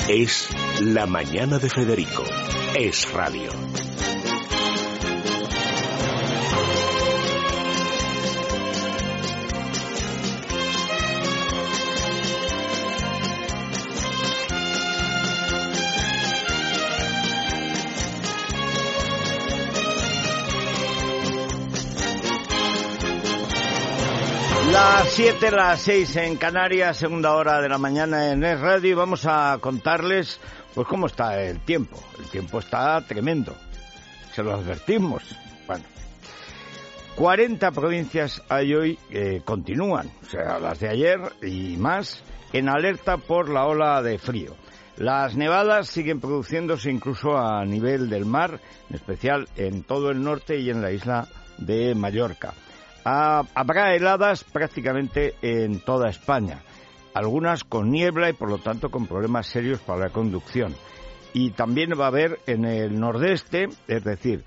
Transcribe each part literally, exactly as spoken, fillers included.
Es La Mañana de Federico. Es radio. Las siete, las seis en Canarias, segunda hora de la mañana en Es Radio, y vamos a contarles pues cómo está el tiempo. El tiempo está tremendo, se lo advertimos. Bueno, cuarenta provincias hay hoy que continúan, o sea, las de ayer y más, en alerta por la ola de frío. Las nevadas siguen produciéndose incluso a nivel del mar, en especial en todo el norte y en la isla de Mallorca. Ah, habrá heladas prácticamente en toda España, algunas con niebla y por lo tanto con problemas serios para la conducción. Y también va a haber en el nordeste, es decir,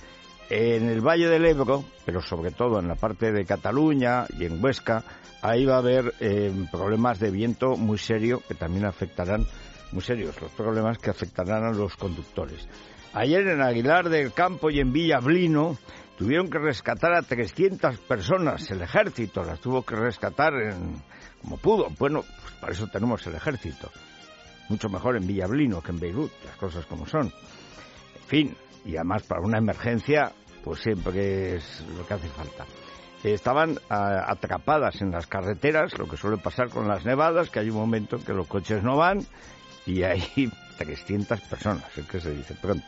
en el Valle del Ebro, pero sobre todo en la parte de Cataluña y en Huesca, ahí va a haber eh, problemas de viento muy serios que también afectarán, muy serios, los problemas que afectarán a los conductores. Ayer en Aguilar del Campo y en Villablino tuvieron que rescatar a trescientas personas, el ejército las tuvo que rescatar en, como pudo. Bueno, pues para eso tenemos el ejército. Mucho mejor en Villablino que en Beirut, las cosas como son. En fin, y además para una emergencia, pues siempre es lo que hace falta. Estaban a, atrapadas en las carreteras, lo que suele pasar con las nevadas, que hay un momento en que los coches no van y hay trescientas personas, es que se dice pronto.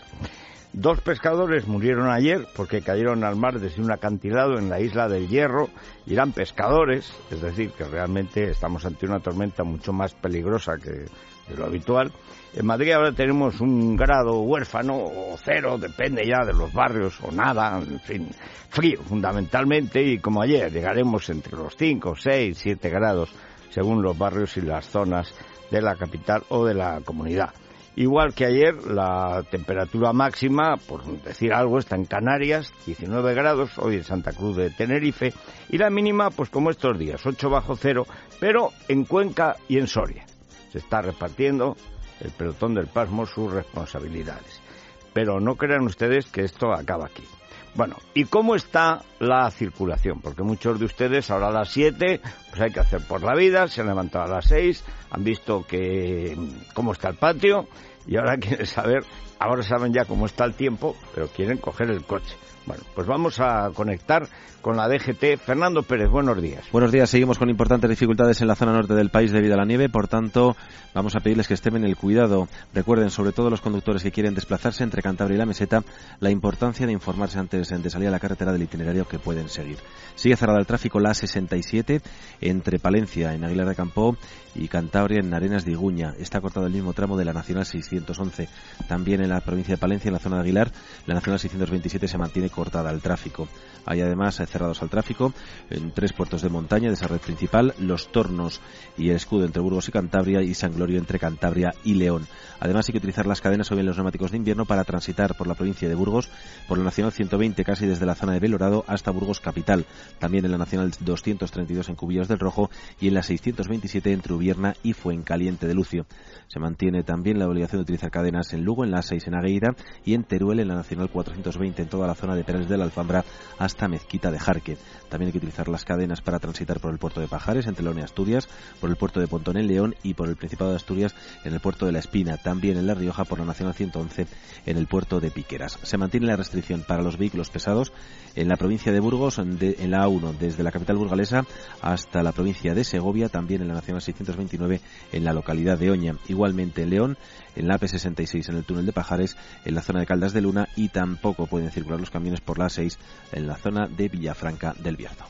Dos pescadores murieron ayer porque cayeron al mar desde un acantilado en la isla del Hierro y eran pescadores, es decir, que realmente estamos ante una tormenta mucho más peligrosa que de lo habitual. En Madrid ahora tenemos un grado huérfano o cero, depende ya de los barrios, o nada, en fin, frío fundamentalmente, y como ayer llegaremos entre los cinco, seis, siete grados según los barrios y las zonas de la capital o de la comunidad. Igual que ayer, la temperatura máxima, por decir algo, está en Canarias, diecinueve grados, hoy en Santa Cruz de Tenerife, y la mínima, pues como estos días, ocho bajo cero, pero en Cuenca y en Soria. Se está repartiendo el pelotón del pasmo sus responsabilidades. Pero no crean ustedes que esto acaba aquí. Bueno, ¿y cómo está la circulación? Porque muchos de ustedes ahora a las siete, pues hay que hacer por la vida, se han levantado a las seis, han visto que cómo está el patio y ahora quieren saber, ahora saben ya cómo está el tiempo, pero quieren coger el coche. Bueno, pues vamos a conectar con la D G T. Fernando Pérez, buenos días. Buenos días, seguimos con importantes dificultades en la zona norte del país debido a la nieve, por tanto, vamos a pedirles que extremen el cuidado. Recuerden, sobre todo los conductores que quieren desplazarse entre Cantabria y la Meseta, la importancia de informarse antes de salir a la carretera del itinerario que pueden seguir. Sigue cerrada el tráfico la A sesenta y siete entre Palencia, en Aguilar de Campo, y Cantabria, en Arenas de Iguña. Está cortado el mismo tramo de la Nacional seiscientos once. También en la provincia de Palencia, en la zona de Aguilar, la Nacional seiscientos veintisiete se mantiene cortada al tráfico. Hay además cerrados al tráfico en tres puertos de montaña de esa red principal, Los Tornos y el Escudo entre Burgos y Cantabria, y San Glorio entre Cantabria y León. Además hay que utilizar las cadenas o bien los neumáticos de invierno para transitar por la provincia de Burgos, por la Nacional ciento veinte casi desde la zona de Belorado hasta Burgos capital, también en la Nacional doscientos treinta y dos en Cubillos del Rojo y en la seiscientos veintisiete entre Ubierna y Fuencaliente de Lucio. Se mantiene también la obligación de utilizar cadenas en Lugo, en la A seis en Agueira y en Teruel en la Nacional cuatrocientos veinte en toda la zona de Perales de la Alfambra hasta Mezquita de Jarque. También hay que utilizar las cadenas para transitar por el puerto de Pajares entre León y Asturias, por el puerto de Pontón en León y por el Principado de Asturias en el puerto de La Espina, también en La Rioja por la Nacional ciento once en el puerto de Piqueras. Se mantiene la restricción para los vehículos pesados en la provincia de Burgos, de, en la A uno desde la capital burgalesa hasta la provincia de Segovia, también en la Nacional seiscientos veintinueve en la localidad de Oña. Igualmente en León, en la A P sesenta y seis en el túnel de Pajares, en la zona de Caldas de Luna, y tampoco pueden circular los camiones por la A seis en la zona de Villafranca del Bierzo.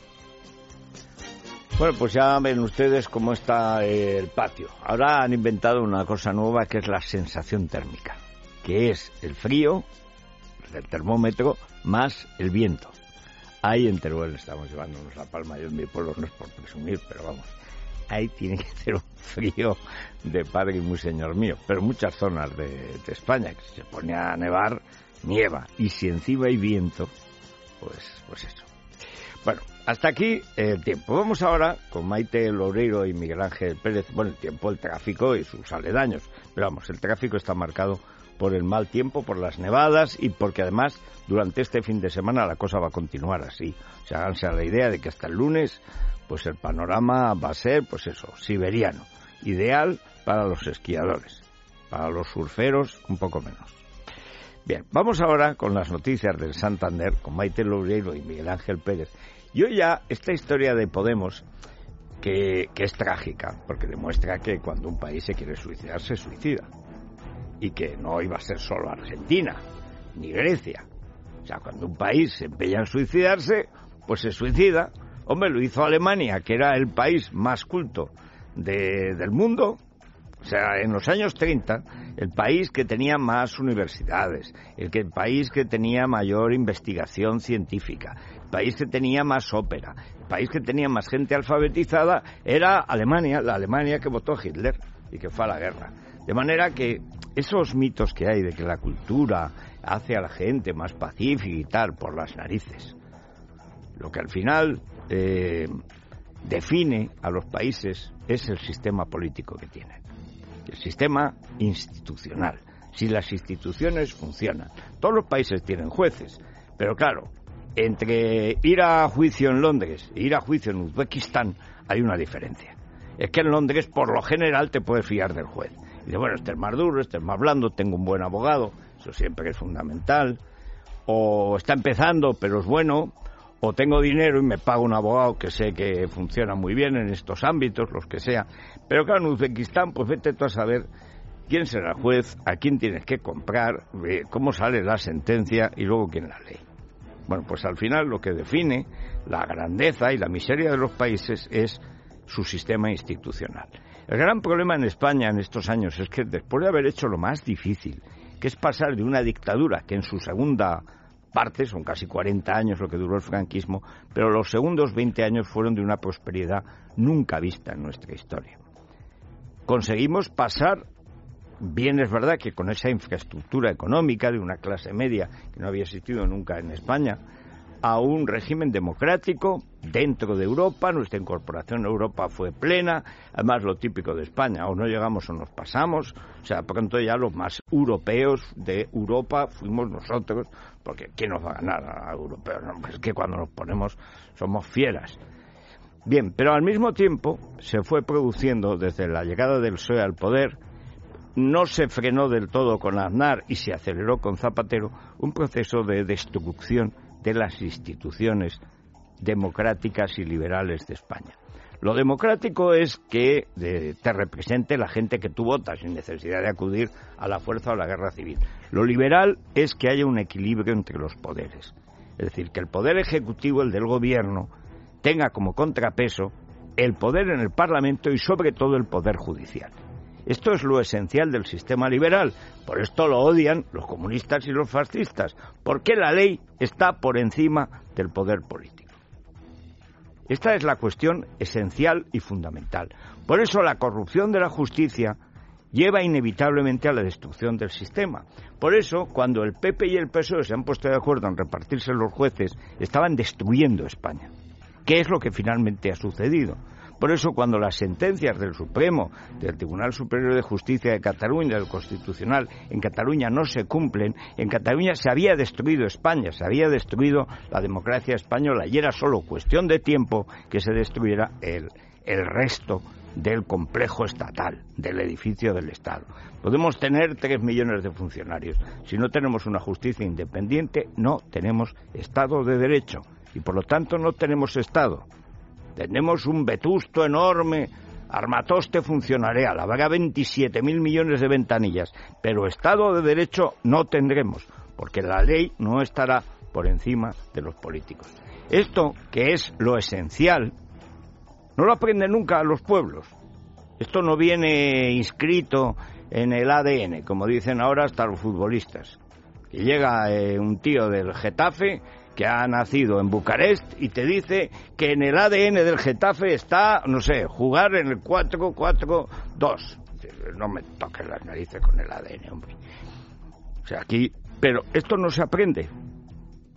Bueno, pues ya ven ustedes cómo está el patio. Ahora han inventado una cosa nueva que es la sensación térmica, que es el frío del termómetro más el viento. Ahí en Teruel estamos llevándonos la palma. Yo en mi pueblo no es por presumir, pero vamos, ahí tiene que ser un frío de padre y muy señor mío. Pero muchas zonas de, de España, que se pone a nevar, nieva. Y si encima hay viento, pues, pues eso. Bueno, hasta aquí el tiempo. Vamos ahora con Maite Loureiro y Miguel Ángel Pérez. Bueno, el tiempo, el tráfico y sus aledaños. Pero vamos, el tráfico está marcado por el mal tiempo, por las nevadas y porque además durante este fin de semana la cosa va a continuar así. O sea, háganse a la idea de que hasta el lunes pues el panorama va a ser, pues eso, siberiano. Ideal para los esquiadores, para los surferos un poco menos. Bien, vamos ahora con las noticias del Santander, con Maite Loureiro y Miguel Ángel Pérez. Y hoy ya esta historia de Podemos, que, que es trágica, porque demuestra que cuando un país se quiere suicidar, se suicida. Y que no iba a ser solo Argentina, ni Grecia. O sea, cuando un país se empeña en suicidarse, pues se suicida. Hombre, lo hizo Alemania, que era el país más culto de, del mundo. O sea, en los años treinta, el país que tenía más universidades, el, que, el país que tenía mayor investigación científica, el país que tenía más ópera, el país que tenía más gente alfabetizada, era Alemania, la Alemania que votó a Hitler y que fue a la guerra. De manera que esos mitos que hay de que la cultura hace a la gente más pacífica y tal, por las narices. Lo que al final eh, define a los países es el sistema político que tienen. El sistema institucional. Si las instituciones funcionan. Todos los países tienen jueces, pero claro, entre ir a juicio en Londres e ir a juicio en Uzbekistán hay una diferencia. Es que en Londres por lo general te puedes fiar del juez. Y dice, bueno, este es más duro, este es más blando, tengo un buen abogado, eso siempre es fundamental. O está empezando, pero es bueno. O tengo dinero y me pago un abogado que sé que funciona muy bien en estos ámbitos, los que sea. Pero claro, en Uzbekistán, pues vete tú a saber quién será el juez, a quién tienes que comprar, cómo sale la sentencia y luego quién la lee. Bueno, pues al final lo que define la grandeza y la miseria de los países es su sistema institucional. El gran problema en España en estos años es que después de haber hecho lo más difícil, que es pasar de una dictadura que en su segunda parte, son casi cuarenta años lo que duró el franquismo, pero los segundos veinte años fueron de una prosperidad nunca vista en nuestra historia. Conseguimos pasar, bien es verdad que con esa infraestructura económica de una clase media que no había existido nunca en España, a un régimen democrático dentro de Europa. Nuestra incorporación a Europa fue plena, además lo típico de España, o no llegamos o nos pasamos, o sea, pronto ya los más europeos de Europa fuimos nosotros, porque ¿quién nos va a ganar a europeos? No, es que cuando nos ponemos somos fieras. Bien, pero al mismo tiempo se fue produciendo desde la llegada del P S O E al poder, no se frenó del todo con Aznar y se aceleró con Zapatero, un proceso de destrucción de las instituciones democráticas y liberales de España. Lo democrático es que de, te represente la gente que tú votas sin necesidad de acudir a la fuerza o a la guerra civil. Lo liberal es que haya un equilibrio entre los poderes. Es decir, que el poder ejecutivo, el del gobierno, tenga como contrapeso el poder en el Parlamento y sobre todo el poder judicial. Esto es lo esencial del sistema liberal. Por esto lo odian los comunistas y los fascistas, porque la ley está por encima del poder político. Esta es la cuestión esencial y fundamental. Por eso la corrupción de la justicia lleva inevitablemente a la destrucción del sistema. Por eso, cuando el P P y el P S O E se han puesto de acuerdo en repartirse los jueces, estaban destruyendo España. ¿Qué es lo que finalmente ha sucedido? Por eso, cuando las sentencias del Supremo, del Tribunal Superior de Justicia de Cataluña, del Constitucional, en Cataluña no se cumplen, en Cataluña se había destruido España, se había destruido la democracia española, y era solo cuestión de tiempo que se destruyera el, el resto del complejo estatal, del edificio del Estado. Podemos tener tres millones de funcionarios. Si no tenemos una justicia independiente, no tenemos Estado de Derecho, y por lo tanto no tenemos Estado. Tenemos un vetusto enorme, armatoste funcionarial, habrá veintisiete mil millones de ventanillas, pero Estado de Derecho no tendremos, porque la ley no estará por encima de los políticos. Esto, que es lo esencial, no lo aprenden nunca los pueblos. Esto no viene inscrito en el A D N, como dicen ahora hasta los futbolistas. Que llega eh, un tío del Getafe que ha nacido en Bucarest y te dice que en el A D N del Getafe está, no sé, jugar en el cuatro cuatro dos. No me toques las narices con el A D N, hombre. O sea, aquí... Pero esto no se aprende.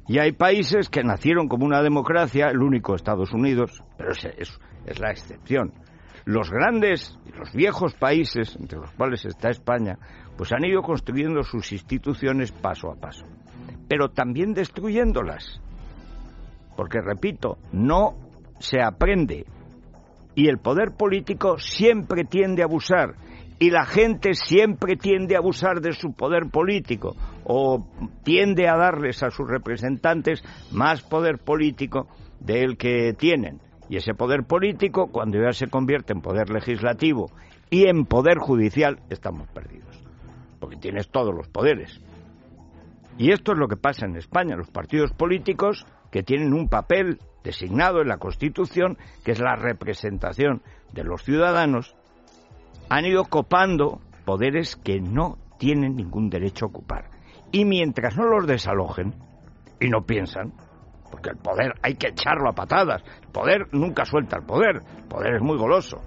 Y hay países que nacieron como una democracia, el único Estados Unidos, pero es, es, es la excepción. Los grandes y los viejos países, entre los cuales está España, pues han ido construyendo sus instituciones paso a paso, pero también destruyéndolas. Porque, repito, no se aprende y el poder político siempre tiende a abusar y la gente siempre tiende a abusar de su poder político o tiende a darles a sus representantes más poder político del que tienen. Y ese poder político, cuando ya se convierte en poder legislativo y en poder judicial, estamos perdidos, porque tienes todos los poderes. Y esto es lo que pasa en España. Los partidos políticos, que tienen un papel designado en la Constitución, que es la representación de los ciudadanos, han ido copando poderes que no tienen ningún derecho a ocupar. Y mientras no los desalojen, y no piensan, porque el poder hay que echarlo a patadas, el poder nunca suelta el poder, el poder es muy goloso.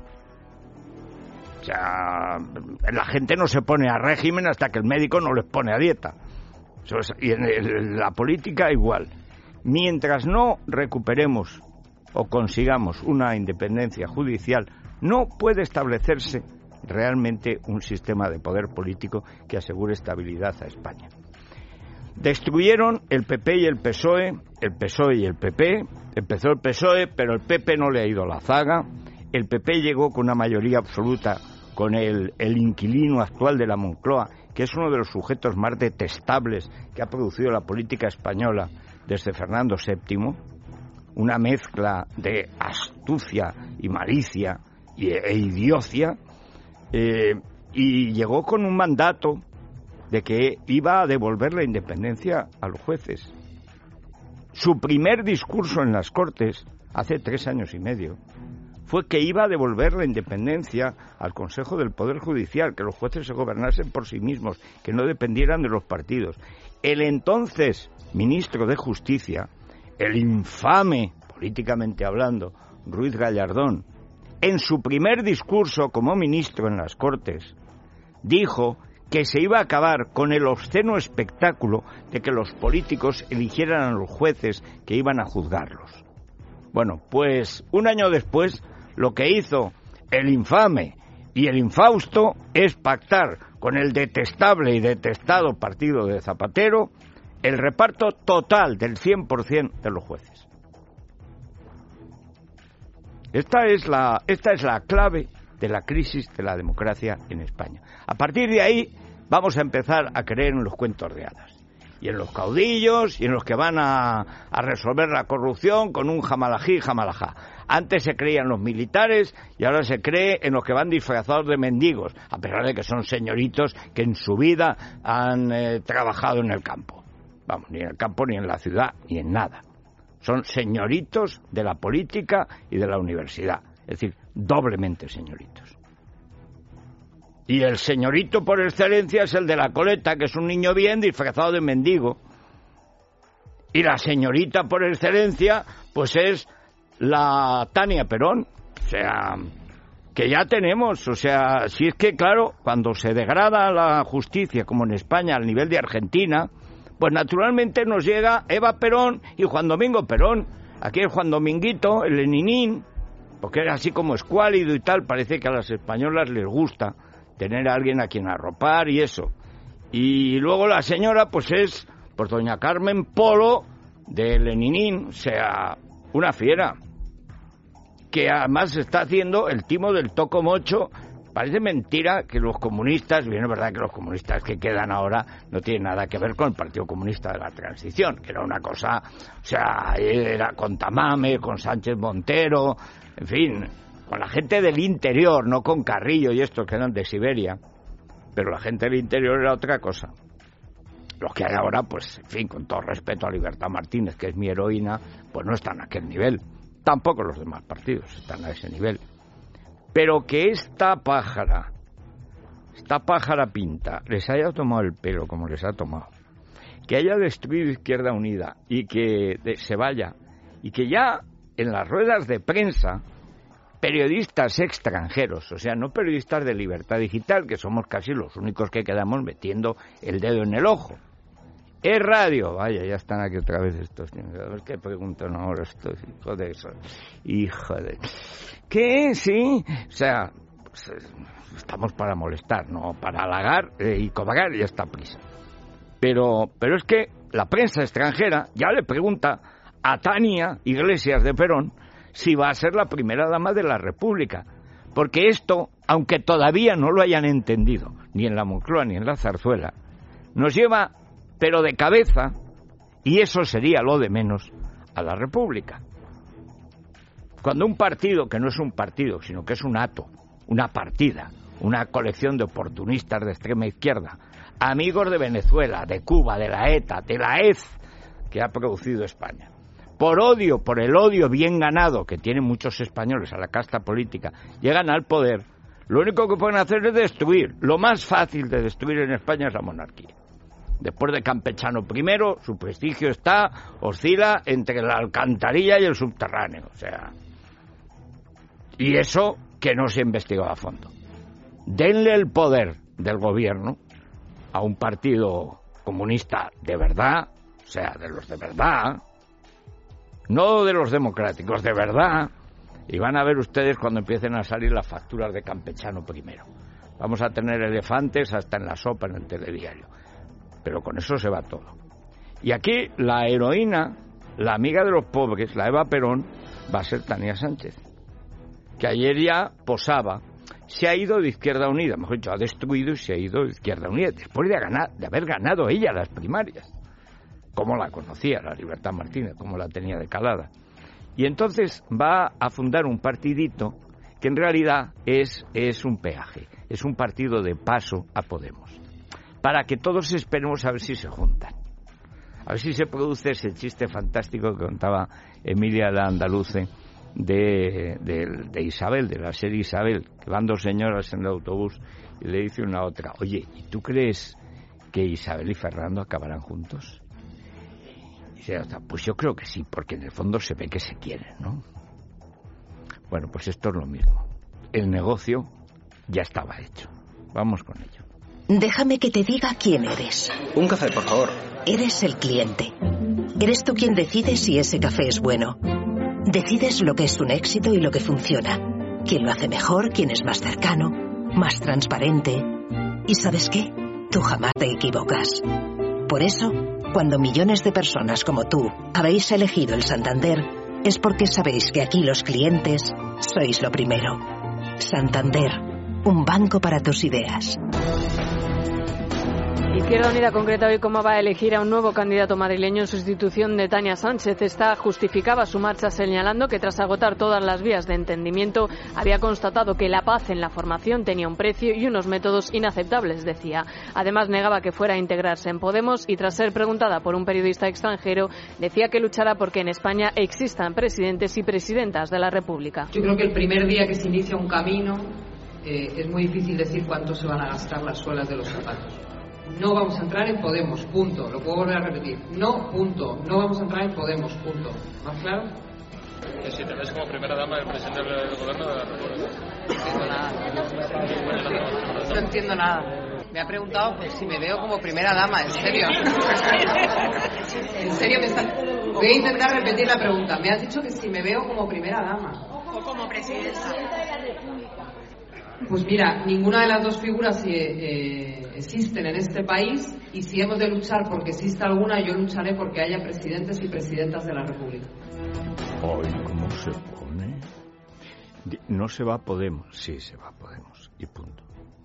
O sea, la gente no se pone a régimen hasta que el médico no les pone a dieta. Eso es, y en, el, en la política igual. Mientras no recuperemos o consigamos una independencia judicial, no puede establecerse realmente un sistema de poder político que asegure estabilidad a España. Destruyeron el P P y el P S O E, el P S O E y el P P. Empezó el P S O E, pero el P P no le ha ido la zaga. El P P llegó con una mayoría absoluta con el, el inquilino actual de la Moncloa, que es uno de los sujetos más detestables que ha producido la política española desde Fernando séptimo, una mezcla de astucia y malicia y, e idiocia, eh, y llegó con un mandato de que iba a devolver la independencia a los jueces. Su primer discurso en las Cortes, hace tres años y medio, fue que iba a devolver la independencia al Consejo del Poder Judicial, que los jueces se gobernasen por sí mismos, que no dependieran de los partidos. El entonces ministro de Justicia, el infame, políticamente hablando, Ruiz Gallardón, en su primer discurso como ministro en las Cortes, dijo que se iba a acabar con el obsceno espectáculo de que los políticos eligieran a los jueces que iban a juzgarlos. Bueno, pues un año después, lo que hizo el infame y el infausto es pactar con el detestable y detestado partido de Zapatero el reparto total del cien por ciento de los jueces. Esta es la, esta es la clave de la crisis de la democracia en España. A partir de ahí vamos a empezar a creer en los cuentos de hadas y en los caudillos y en los que van a, a resolver la corrupción con un jamalají, jamalajá. Antes se creían los militares y ahora se cree en los que van disfrazados de mendigos, a pesar de que son señoritos que en su vida han eh, trabajado en el campo. Vamos, ni en el campo, ni en la ciudad, ni en nada. Son señoritos de la política y de la universidad, es decir, doblemente señoritos. Y el señorito por excelencia es el de la coleta, que es un niño bien disfrazado de mendigo. Y la señorita por excelencia, pues es la Tania Perón. O sea, que ya tenemos, o sea, si es que, claro, cuando se degrada la justicia, como en España, al nivel de Argentina, pues naturalmente nos llega Eva Perón y Juan Domingo Perón. Aquí es Juan Dominguito, el leninín, porque era así como escuálido y tal. Parece que a las españolas les gusta tener a alguien a quien arropar y eso. Y luego la señora, pues es, pues doña Carmen Polo de Leninín, o sea, una fiera, que además está haciendo el timo del toco mocho. Parece mentira que los comunistas, bien es verdad que los comunistas que quedan ahora no tienen nada que ver con el Partido Comunista de la Transición, que era una cosa, o sea, era con Tamame, con Sánchez Montero, en fin, con la gente del interior, no con Carrillo y estos que eran de Siberia, pero la gente del interior era otra cosa. Los que hay ahora, pues, en fin, con todo respeto a Libertad Martínez, que es mi heroína, pues no están a aquel nivel. Tampoco los demás partidos están a ese nivel. Pero que esta pájara, esta pájara pinta, les haya tomado el pelo como les ha tomado, que haya destruido Izquierda Unida y que de, se vaya, y que ya en las ruedas de prensa periodistas extranjeros, o sea, no periodistas de Libertad Digital, que somos casi los únicos que quedamos metiendo el dedo en el ojo, Es radio. Vaya, ya están aquí otra vez estos. A ver qué preguntan ahora estos. Hijo de eso. Hijo de... ¿Qué? Sí. O sea, pues, estamos para molestar, no para halagar eh, y cobrar y esta prisa. Pero, pero es que la prensa extranjera ya le pregunta a Tania Iglesias de Perón si va a ser la primera dama de la República. Porque esto, aunque todavía no lo hayan entendido, ni en la Moncloa ni en la Zarzuela, nos lleva, pero de cabeza, y eso sería lo de menos, a la República. Cuando un partido, que no es un partido, sino que es un hato, una partida, una colección de oportunistas de extrema izquierda, amigos de Venezuela, de Cuba, de la ETA, de la E Z, que ha producido España, por odio, por el odio bien ganado que tienen muchos españoles a la casta política, llegan al poder, lo único que pueden hacer es destruir. Lo más fácil de destruir en España es la monarquía. Después de Campechano primero, su prestigio está, oscila entre la alcantarilla y el subterráneo, o sea... Y eso que no se investigó a fondo. Denle el poder del gobierno a un partido comunista de verdad, o sea, de los de verdad, no de los democráticos, de verdad, y van a ver ustedes cuando empiecen a salir las facturas de Campechano primero. Vamos a tener elefantes hasta en la sopa en el telediario, pero con eso se va todo. Y aquí la heroína, la amiga de los pobres, la Eva Perón, va a ser Tania Sánchez, que ayer ya posaba. Se ha ido de Izquierda Unida, mejor dicho, ha destruido y se ha ido de Izquierda Unida, después de, ganar, de haber ganado ella las primarias. Cómo la conocía, la Libertad Martínez, cómo la tenía de calada. Y entonces va a fundar un partidito que en realidad es, es un peaje, es un partido de paso a Podemos, para que todos esperemos a ver si se juntan, a ver si se produce ese chiste fantástico que contaba Emilia la Andaluce, De, de, de Isabel, de la serie Isabel, que van dos señoras en el autobús y le dice una a otra: oye, ¿y tú crees que Isabel y Fernando acabarán juntos? Y dice la otra: pues yo creo que sí, porque en el fondo se ve que se quieren, ¿no? Bueno, pues esto es lo mismo. El negocio ya estaba hecho. Vamos con ello. Déjame que te diga quién eres. Un café, por favor. Eres el cliente. Eres tú quien decide si ese café es bueno. Decides lo que es un éxito y lo que funciona. Quién lo hace mejor, quién es más cercano, más transparente. ¿Y sabes qué? Tú jamás te equivocas. Por eso, cuando millones de personas como tú habéis elegido el Santander, es porque sabéis que aquí los clientes sois lo primero. Santander, un banco para tus ideas. Izquierda Unida concreta hoy cómo va a elegir a un nuevo candidato madrileño en sustitución de Tania Sánchez. Esta justificaba su marcha señalando que tras agotar todas las vías de entendimiento había constatado que la paz en la formación tenía un precio y unos métodos inaceptables, decía. Además negaba que fuera a integrarse en Podemos y tras ser preguntada por un periodista extranjero decía que luchará porque en España existan presidentes y presidentas de la República. Yo creo que el primer día que se inicia un camino eh, es muy difícil decir cuánto se van a gastar las suelas de los zapatos. No vamos a entrar en Podemos, punto. Lo puedo volver a repetir. No, punto. No vamos a entrar en Podemos, punto. ¿Más claro? Que si te ves como primera dama del presidente del gobierno de la República. No entiendo nada. No entiendo nada. Me ha preguntado pues, si me veo como primera dama, en serio. En serio me está... Voy a intentar repetir la pregunta. Me has dicho que si me veo como primera dama. O como presidenta de la República. Pues mira, ninguna de las dos figuras eh, eh, existen en este país y si hemos de luchar porque exista alguna, yo lucharé porque haya presidentes y presidentas de la República. Hoy, ¿cómo se pone? No se va a Podemos. Sí, se va a Podemos. Y punto.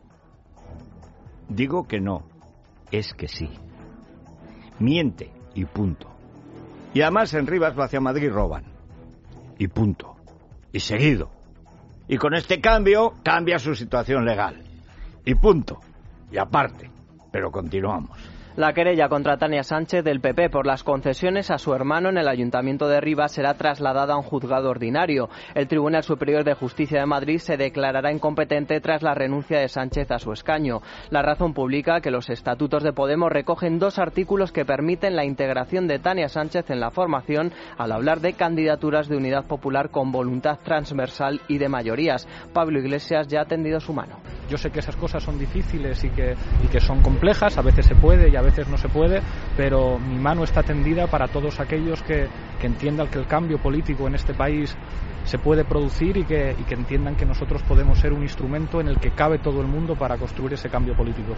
Digo que no. Es que sí. Miente. Y punto. Y además en Rivas hacia Madrid roban. Y punto. Y seguido. Y con este cambio cambia su situación legal. Y punto. Y aparte. Pero continuamos. La querella contra Tania Sánchez del P P por las concesiones a su hermano en el Ayuntamiento de Rivas será trasladada a un juzgado ordinario. El Tribunal Superior de Justicia de Madrid se declarará incompetente tras la renuncia de Sánchez a su escaño. La razón publica que los estatutos de Podemos recogen dos artículos que permiten la integración de Tania Sánchez en la formación al hablar de candidaturas de unidad popular con voluntad transversal y de mayorías. Pablo Iglesias ya ha tendido su mano. Yo sé que esas cosas son difíciles y que, y que son complejas, a veces se puede y a veces no se puede, pero mi mano está tendida para todos aquellos que, que entiendan que el cambio político en este país se puede producir y que, y que entiendan que nosotros podemos ser un instrumento en el que cabe todo el mundo para construir ese cambio político.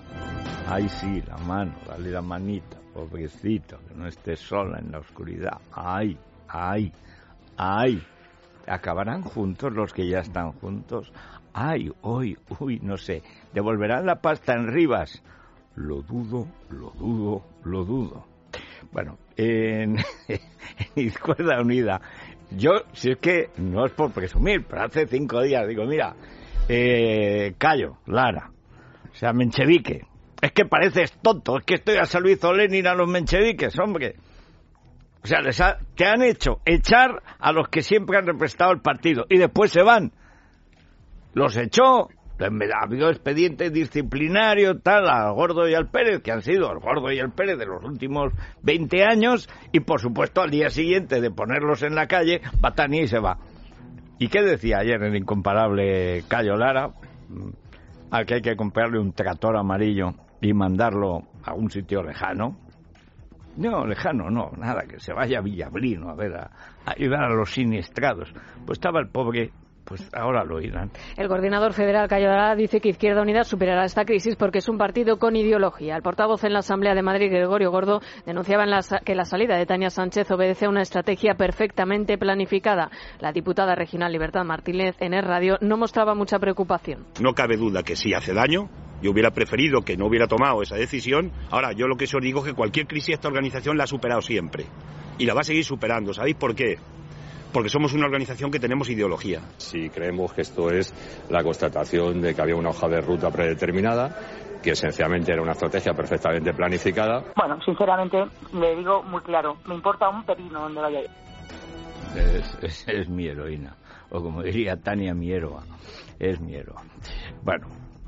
Ay, sí, la mano, dale la manita, pobrecito, que no esté sola en la oscuridad. Ay, ay, ay. ¿Acabarán juntos los que ya están juntos? Ay, uy, uy, no sé. ¿Devolverán la pasta en Rivas? Lo dudo, lo dudo, lo dudo. Bueno, en, en Izquierda Unida, yo, si es que no es por presumir, pero hace cinco días digo, mira, eh, Cayo, Lara, o sea, menchevique, es que pareces tonto, es que estoy a Salvizo Lenin a los mencheviques, hombre. O sea, les ha, te han hecho echar a los que siempre han representado el partido y después se van. Los echó, ha habido expedientes disciplinarios, tal, al Gordo y al Pérez, que han sido el Gordo y el Pérez de los últimos veinte años, y por supuesto al día siguiente de ponerlos en la calle, Batani y se va. ¿Y qué decía ayer el incomparable Cayo Lara? Al que hay que comprarle un tractor amarillo y mandarlo a un sitio lejano. No, lejano no, nada, que se vaya a Villablino a ver, a, a ayudar a los siniestrados. Pues estaba el pobre, pues ahora lo oirán. El coordinador federal Cayo Lara dice que Izquierda Unida superará esta crisis porque es un partido con ideología. El portavoz en la Asamblea de Madrid, Gregorio Gordo, denunciaba en la, que la salida de Tania Sánchez obedece a una estrategia perfectamente planificada. La diputada regional Libertad Martínez en Es Radio no mostraba mucha preocupación. No cabe duda que sí hace daño. Yo hubiera preferido que no hubiera tomado esa decisión. Ahora, yo lo que os digo es que cualquier crisis esta organización la ha superado siempre. Y la va a seguir superando. ¿Sabéis por qué? Porque somos una organización que tenemos ideología. Si creemos que esto es la constatación de que había una hoja de ruta predeterminada, que esencialmente era una estrategia perfectamente planificada. Bueno, sinceramente, le digo muy claro, me importa un pepino donde vaya a ir. Es, es, es mi heroína. O como diría Tania, mi héroa. Es mi héroa. Bueno...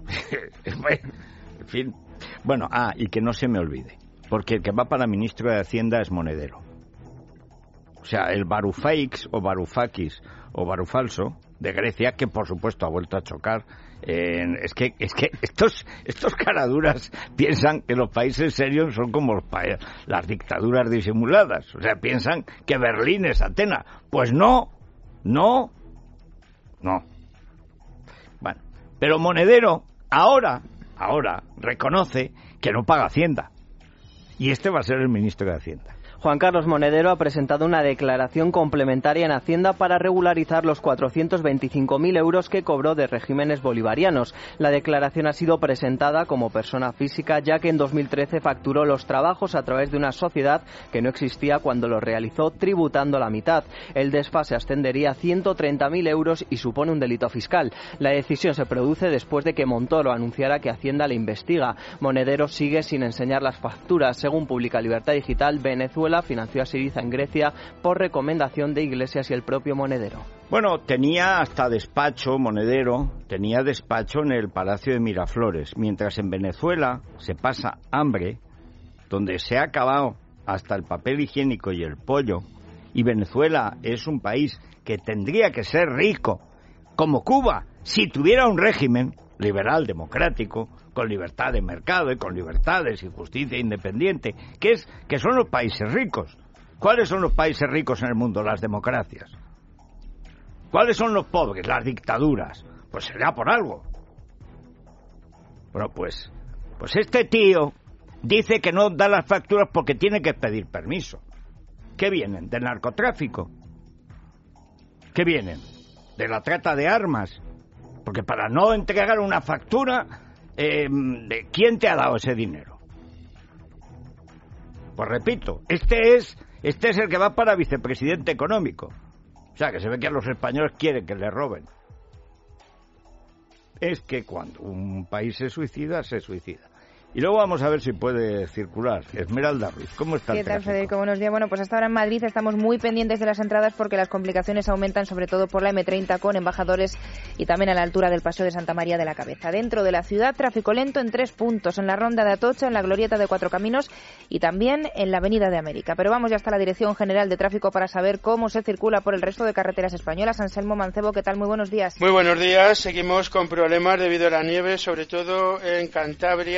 en fin, bueno, ah, y que no se me olvide, porque el que va para ministro de Hacienda es Monedero. O sea, el Varoufakis o Varoufakis o Varufalso de Grecia, que por supuesto ha vuelto a chocar. Eh, es que es que estos estos caraduras piensan que los países serios son como los pa- las dictaduras disimuladas. O sea, piensan que Berlín es Atenas. Pues no, no, no. Bueno, pero Monedero Ahora, ahora, reconoce que no paga Hacienda. Y este va a ser el ministro de Hacienda. Juan Carlos Monedero ha presentado una declaración complementaria en Hacienda para regularizar los cuatrocientos veinticinco mil euros que cobró de regímenes bolivarianos. La declaración ha sido presentada como persona física, ya que en dos mil trece facturó los trabajos a través de una sociedad que no existía cuando los realizó, tributando la mitad. El desfase ascendería a ciento treinta mil euros y supone un delito fiscal. La decisión se produce después de que Montoro anunciara que Hacienda le investiga. Monedero sigue sin enseñar las facturas. Según publica Libertad Digital, Venezuela financió a Syriza en Grecia por recomendación de Iglesias y el propio Monedero. Bueno, tenía hasta despacho, Monedero, tenía despacho en el Palacio de Miraflores, mientras en Venezuela se pasa hambre, donde se ha acabado hasta el papel higiénico y el pollo, y Venezuela es un país que tendría que ser rico, como Cuba, si tuviera un régimen liberal, democrático, con libertad de mercado y con libertades y justicia independiente, que es que son los países ricos. ¿Cuáles son los países ricos en el mundo? Las democracias. ¿Cuáles son los pobres? Las dictaduras. Pues será por algo. Bueno, pues, pues este tío dice que no da las facturas porque tiene que pedir permiso. ¿Qué vienen? ¿Del narcotráfico? ¿Qué vienen? ¿De la trata de armas? Porque para no entregar una factura, eh, ¿quién te ha dado ese dinero? Pues repito, este es, este es el que va para vicepresidente económico. O sea, que se ve que a los españoles quieren que le roben. Es que cuando un país se suicida, se suicida. Y luego vamos a ver si puede circular. Esmeralda Ruiz, ¿cómo está el ¿Qué tal, tráfico? Federico? Buenos días. Bueno, pues hasta ahora en Madrid estamos muy pendientes de las entradas porque las complicaciones aumentan, sobre todo por la eme treinta con Embajadores y también a la altura del Paseo de Santa María de la Cabeza. Dentro de la ciudad, tráfico lento en tres puntos, en la Ronda de Atocha, en la Glorieta de Cuatro Caminos y también en la Avenida de América. Pero vamos ya hasta la Dirección General de Tráfico para saber cómo se circula por el resto de carreteras españolas. Anselmo Mancebo, ¿qué tal? Muy buenos días. Muy buenos días. Seguimos con problemas debido a la nieve, sobre todo en Cantabria y en la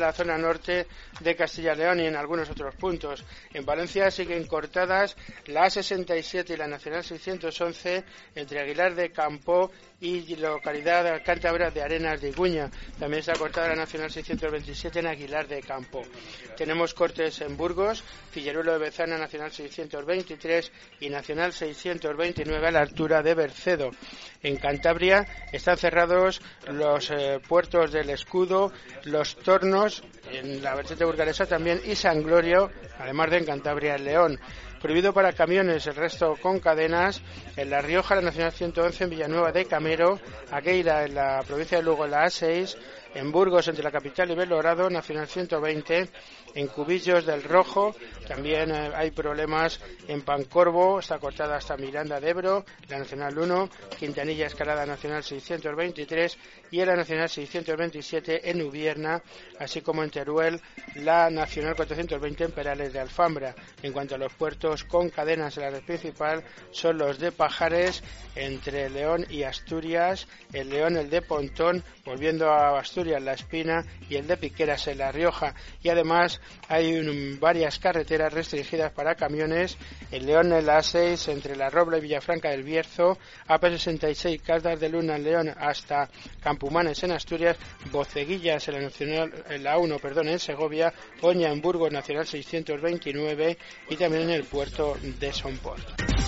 la zona norte de Castilla y León y en algunos otros puntos. En Valencia siguen cortadas la A sesenta y siete y la Nacional seiscientos once entre Aguilar de Campoo y localidad cántabra de Arenas de Iguña. También está cortada la Nacional seiscientos veintisiete en Aguilar de Campoo. Tenemos cortes en Burgos, Figueruelo de Bezana, Nacional seiscientos veintitrés y Nacional seiscientos veintinueve a la altura de Bercedo. En Cantabria están cerrados los eh, puertos del Escudo, los Tornos, en la vertiente burgalesa también, y San Glorio, además de en Cantabria el León. Prohibido para camiones, el resto con cadenas. En La Rioja, la Nacional ciento once, en Villanueva de Camero, Aqueira, en la provincia de Lugo, la A seis, en Burgos, entre la capital y Belorado, Nacional ciento veinte, en Cubillos del Rojo, también eh, hay problemas en Pancorbo, está cortada hasta Miranda de Ebro, la Nacional uno, Quintanilla Escalada, Nacional seiscientos veintitrés, y en la Nacional seiscientos veintisiete en Ubierna, así como en Teruel, la Nacional cuatrocientos veinte en Perales de Alfambra. En cuanto a los puertos con cadenas, en la red principal son los de Pajares, entre León y Asturias, el León, el de Pontón, volviendo a Asturias, La Espina, y el de Piqueras, en La Rioja. Y además hay un, varias carreteras restringidas para camiones, el León, en la A seis, entre La Robla y Villafranca del Bierzo, A P sesenta y seis, Caldas de Luna en León hasta Campumanes en Asturias, Boceguillas en la Nacional, en la uno, perdón, en Segovia, Oña en Burgos, Nacional seiscientos veintinueve, y también en el puerto de Somport.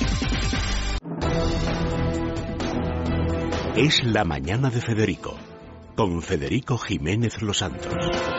Es la mañana de Federico, con Federico Jiménez Los Santos.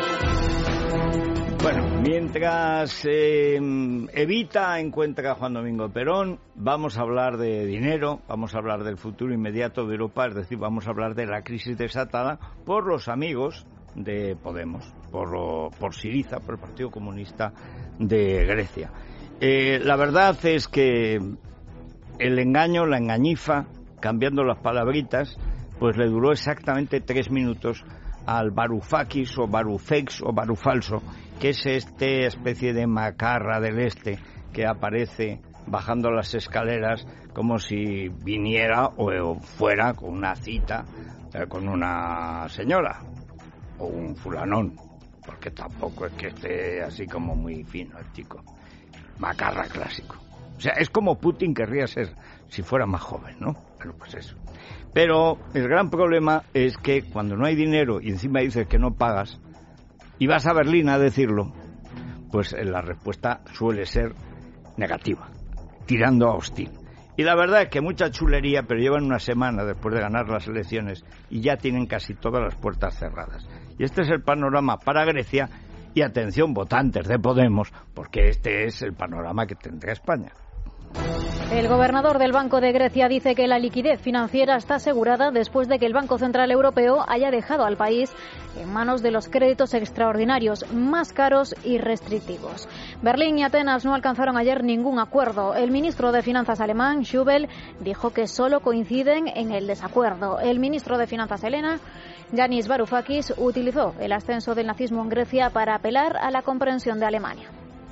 Bueno, mientras eh, Evita encuentra a Juan Domingo Perón, vamos a hablar de dinero, vamos a hablar del futuro inmediato de Europa, es decir, vamos a hablar de la crisis desatada por los amigos de Podemos, por, lo, por Syriza, por el Partido Comunista de Grecia. Eh, la verdad es que el engaño, la engañifa, cambiando las palabritas, pues le duró exactamente tres minutos al Varoufakis o Varoufakis o Varufalso, que es esta especie de macarra del este que aparece bajando las escaleras como si viniera o fuera con una cita eh, con una señora o un fulanón, porque tampoco es que esté así como muy fino el chico. Macarra clásico. O sea, es como Putin querría ser si fuera más joven, ¿no? Bueno, pues eso. Pero el gran problema es que cuando no hay dinero y encima dices que no pagas y vas a Berlín a decirlo, pues la respuesta suele ser negativa, tirando a hostil. Y la verdad es que mucha chulería, pero llevan una semana después de ganar las elecciones y ya tienen casi todas las puertas cerradas. Y este es el panorama para Grecia y atención votantes de Podemos, porque este es el panorama que tendrá España. El gobernador del Banco de Grecia dice que la liquidez financiera está asegurada después de que el Banco Central Europeo haya dejado al país en manos de los créditos extraordinarios más caros y restrictivos. Berlín y Atenas no alcanzaron ayer ningún acuerdo. El ministro de Finanzas alemán, Schäuble, dijo que solo coinciden en el desacuerdo. El ministro de Finanzas helena, Yanis Varoufakis, utilizó el ascenso del nazismo en Grecia para apelar a la comprensión de Alemania.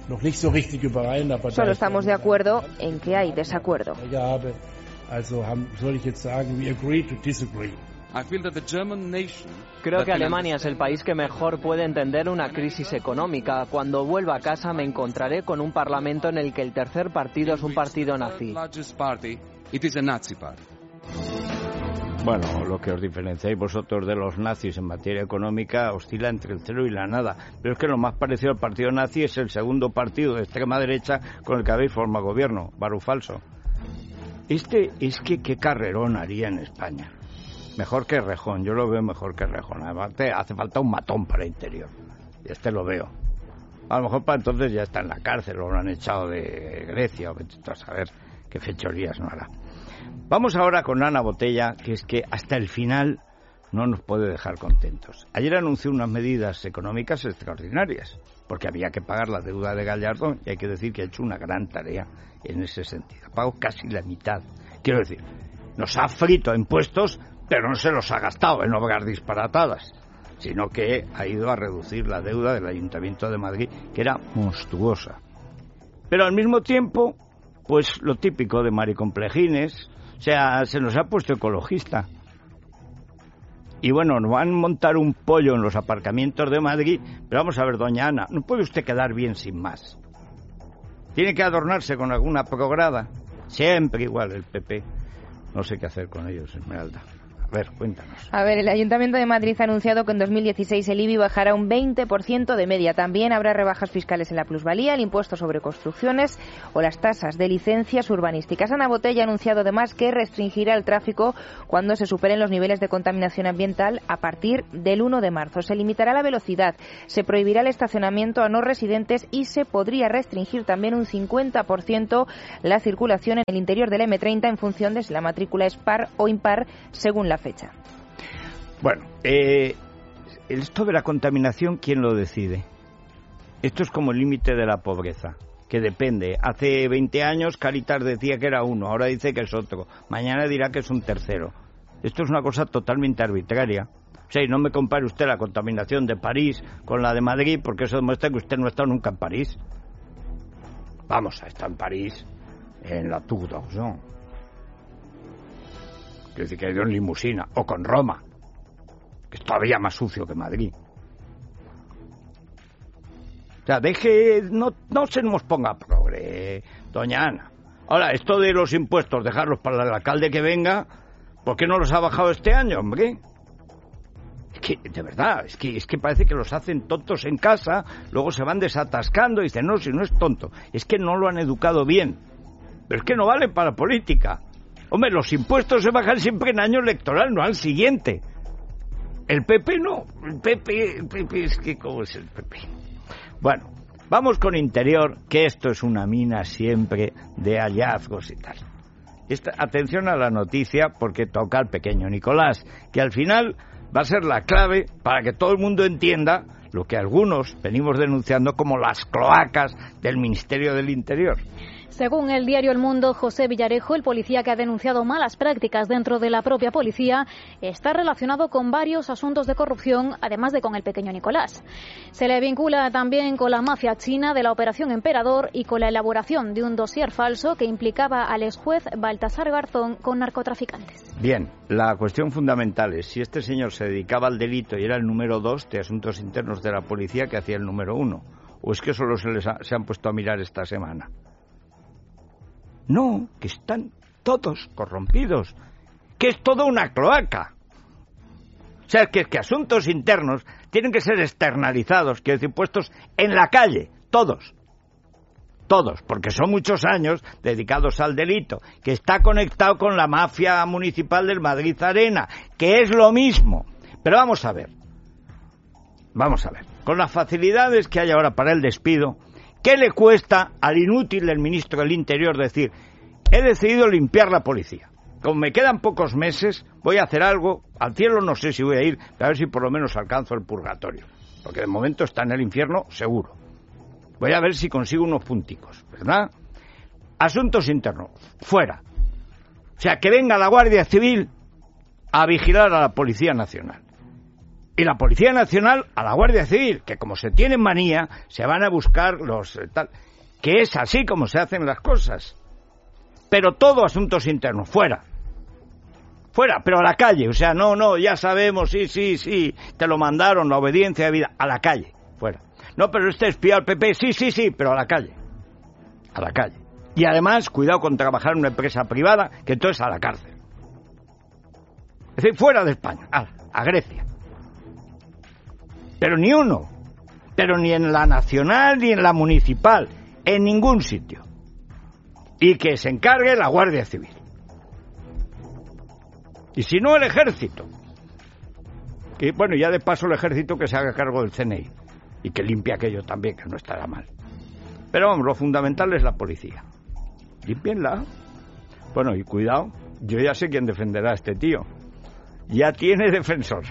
Solo estamos de acuerdo en que hay desacuerdo. Creo que Alemania es el país que mejor puede entender una crisis económica. Cuando vuelva a casa me encontraré con un parlamento en el que el tercer partido es un partido nazi. Bueno, lo que os diferenciáis vosotros de los nazis en materia económica oscila entre el cero y la nada. Pero es que lo más parecido al partido nazi es el segundo partido de extrema derecha con el que habéis formado gobierno, Varufalso. Este es que qué carrerón haría en España. Mejor que Rejón, yo lo veo mejor que Rejón. Además, hace falta un matón para interior. Y este lo veo. A lo mejor para entonces ya está en la cárcel o lo han echado de Grecia o a saber qué fechorías no hará. Vamos ahora con Ana Botella, que es que hasta el final no nos puede dejar contentos. Ayer anunció unas medidas económicas extraordinarias, porque había que pagar la deuda de Gallardón, y hay que decir que ha hecho una gran tarea en ese sentido. Ha pagado casi la mitad. Quiero decir, nos ha frito a impuestos, pero no se los ha gastado en obras disparatadas, sino que ha ido a reducir la deuda del Ayuntamiento de Madrid, que era monstruosa. Pero al mismo tiempo, pues lo típico de maricomplejines, o sea, se nos ha puesto ecologista. Y bueno, nos van a montar un pollo en los aparcamientos de Madrid, pero vamos a ver, doña Ana, no puede usted quedar bien sin más. Tiene que adornarse con alguna prograda, siempre igual el P P. No sé qué hacer con ellos, Esmeralda. A ver, cuéntanos. A ver, el Ayuntamiento de Madrid ha anunciado que en dos mil dieciséis el I B I bajará un veinte por ciento de media. También habrá rebajas fiscales en la plusvalía, el impuesto sobre construcciones o las tasas de licencias urbanísticas. Ana Botella ha anunciado además que restringirá el tráfico cuando se superen los niveles de contaminación ambiental a partir del uno de marzo. Se limitará la velocidad, se prohibirá el estacionamiento a no residentes y se podría restringir también un cincuenta por ciento la circulación en el interior del eme treinta en función de si la matrícula es par o impar según la fecha. Bueno, eh, esto de la contaminación, ¿quién lo decide? Esto es como el límite de la pobreza, que depende. Hace veinte años Cáritas decía que era uno, ahora dice que es otro, mañana dirá que es un tercero. Esto es una cosa totalmente arbitraria. O sea, y no me compare usted la contaminación de París con la de Madrid, porque eso demuestra que usted no ha estado nunca en París. Vamos, a estar en París, en la Tour d'Argent. Quiero decir que ha ido en limusina, o con Roma, que es todavía más sucio que Madrid. O sea, deje, no, no se nos ponga progre, doña Ana. Ahora, esto de los impuestos, dejarlos para el alcalde que venga, ¿por qué no los ha bajado este año, hombre? Es que, de verdad, es que, es que parece que los hacen tontos en casa, luego se van desatascando y dicen, no, si no es tonto, es que no lo han educado bien. Pero es que no vale para política. Hombre, los impuestos se bajan siempre en año electoral, no al siguiente. El P P no, el P P, el P P es que ¿cómo es el P P? Bueno, vamos con Interior, que esto es una mina siempre de hallazgos y tal. Esta, atención a la noticia, porque toca al pequeño Nicolás, que al final va a ser la clave para que todo el mundo entienda lo que algunos venimos denunciando como las cloacas del Ministerio del Interior. Según el diario El Mundo, José Villarejo, el policía que ha denunciado malas prácticas dentro de la propia policía, está relacionado con varios asuntos de corrupción, además de con el pequeño Nicolás. Se le vincula también con la mafia china de la Operación Emperador y con la elaboración de un dossier falso que implicaba al exjuez Baltasar Garzón con narcotraficantes. Bien, la cuestión fundamental es si este señor se dedicaba al delito y era el número dos de asuntos internos de la policía que hacía el número uno, o es que solo se les ha, se han puesto a mirar esta semana. No, que están todos corrompidos, que es toda una cloaca. O sea, que, que asuntos internos tienen que ser externalizados, quiero decir, puestos en la calle, todos. Todos, porque son muchos años dedicados al delito, que está conectado con la mafia municipal del Madrid Arena, que es lo mismo. Pero vamos a ver, vamos a ver, con las facilidades que hay ahora para el despido, ¿qué le cuesta al inútil del ministro del Interior decir, he decidido limpiar la policía? Como me quedan pocos meses, voy a hacer algo, al cielo no sé si voy a ir, pero a ver si por lo menos alcanzo el purgatorio, porque de momento está en el infierno seguro. Voy a ver si consigo unos punticos, ¿verdad? Asuntos internos, fuera. O sea, que venga la Guardia Civil a vigilar a la Policía Nacional. Y la Policía Nacional a la Guardia Civil, que como se tienen manía, se van a buscar los eh, tal, que es así como se hacen las cosas. Pero todo asuntos internos, fuera. Fuera, pero a la calle, o sea, no, no, ya sabemos, sí, sí, sí, te lo mandaron, la obediencia de vida, a la calle, fuera. No, pero este espía al P P, sí, sí, sí, pero a la calle. A la calle. Y además, cuidado con trabajar en una empresa privada, que entonces a la cárcel. Es decir, fuera de España, a, a Grecia. Pero ni uno, pero ni en la nacional ni en la municipal, en ningún sitio. Y que se encargue la Guardia Civil. Y si no, el Ejército. Y bueno, ya de paso el Ejército que se haga cargo del C N I. Y que limpie aquello también, que no estará mal. Pero vamos, lo fundamental es la policía. Límpienla. Bueno, y cuidado, yo ya sé quién defenderá a este tío. Ya tiene defensor.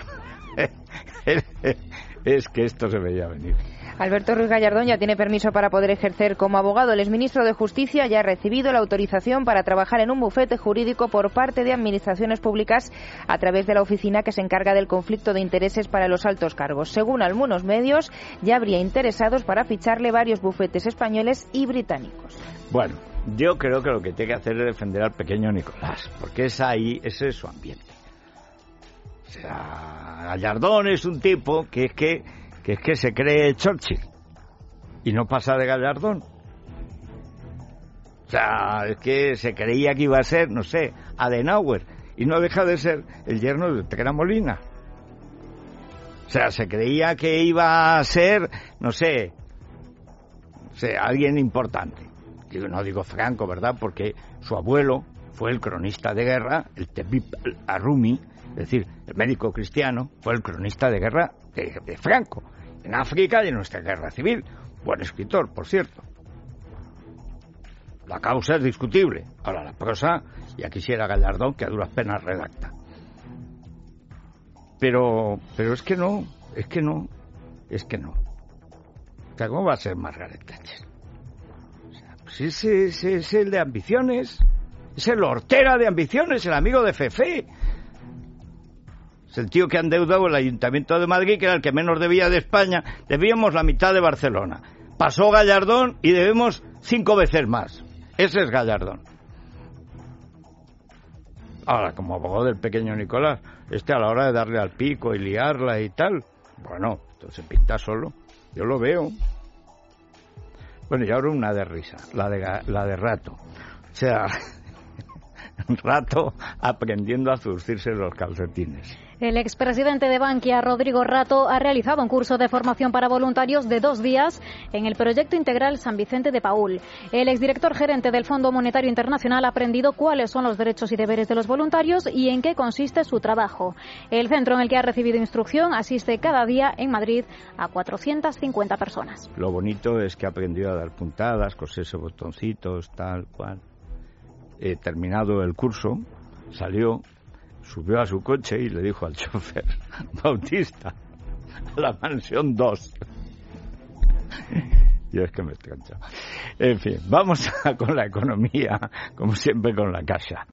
Es que esto se veía venir. Alberto Ruiz Gallardón ya tiene permiso para poder ejercer como abogado. El exministro de Justicia ya ha recibido la autorización para trabajar en un bufete jurídico por parte de administraciones públicas a través de la oficina que se encarga del conflicto de intereses para los altos cargos. Según algunos medios, ya habría interesados para ficharle varios bufetes españoles y británicos. Bueno, yo creo que lo que tiene que hacer es defender al pequeño Nicolás, porque es ahí, ese es su ambiente. O sea, Gallardón es un tipo que es que, que es que se cree Churchill y no pasa de Gallardón. O sea, es que se creía que iba a ser, no sé, Adenauer, y no deja de ser el yerno de Tecla Molina. O sea, se creía que iba a ser, no sé, o sea, alguien importante. Yo no digo Franco, ¿verdad? Porque su abuelo fue el cronista de guerra, el Tebib Arrumi, es decir, el médico cristiano, fue el cronista de guerra de, de Franco, en África y en nuestra guerra civil. Buen escritor, por cierto. La causa es discutible. Ahora, la prosa, ya quisiera Gallardón, que a duras penas redacta. Pero, pero es que no, es que no, es que no. O sea, ¿cómo va a ser Margaret Thatcher? O sea, pues ese, ese es el de ambiciones, es el hortera de ambiciones, el amigo de Fefe. Es el tío que ha endeudado el Ayuntamiento de Madrid, que era el que menos debía de España. Debíamos la mitad de Barcelona. Pasó Gallardón y debemos cinco veces más. Ese es Gallardón. Ahora, como abogado del pequeño Nicolás, este a la hora de darle al pico y liarla y tal, bueno, esto se pinta solo. Yo lo veo. Bueno, y ahora una de risa, la de, la de Rato. O sea, Rato aprendiendo a zurcirse los calcetines. El expresidente de Bankia, Rodrigo Rato, ha realizado un curso de formación para voluntarios de dos días en el proyecto integral San Vicente de Paúl. El exdirector gerente del Fondo Monetario Internacional ha aprendido cuáles son los derechos y deberes de los voluntarios y en qué consiste su trabajo. El centro en el que ha recibido instrucción asiste cada día en Madrid a cuatrocientas cincuenta personas. Lo bonito es que ha aprendido a dar puntadas, coserse botoncitos, tal cual. Eh, terminado el curso, salió, subió a su coche y le dijo al chofer: Bautista, a la mansión dos. Yo es que me estoy canchado. En fin, vamos a, con la economía, como siempre con la Caixa.